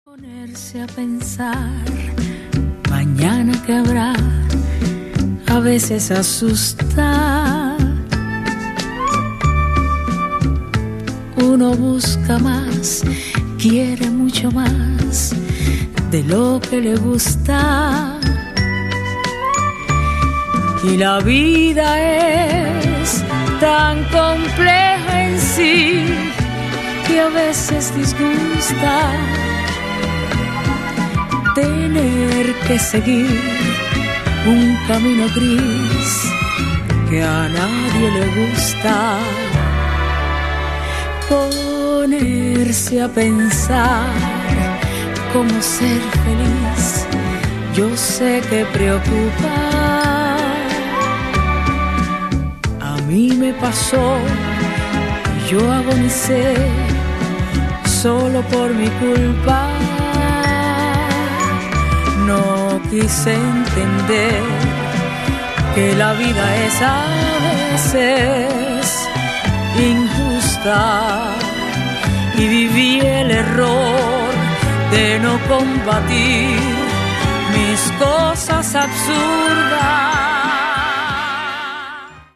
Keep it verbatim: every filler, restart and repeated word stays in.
Ponerse a pensar mañana que habrá, a veces asusta. Uno busca más, quiere mucho más de lo que le gusta. Y la vida es tan compleja en sí que a veces disgusta tener que seguir un camino gris que a nadie le gusta. Ponerse a pensar cómo ser feliz, yo sé que preocupa. A mí me pasó, yo agonicé solo por mi culpa. No quise entender que la vida es a veces injusta y viví el error de no combatir mis cosas absurdas.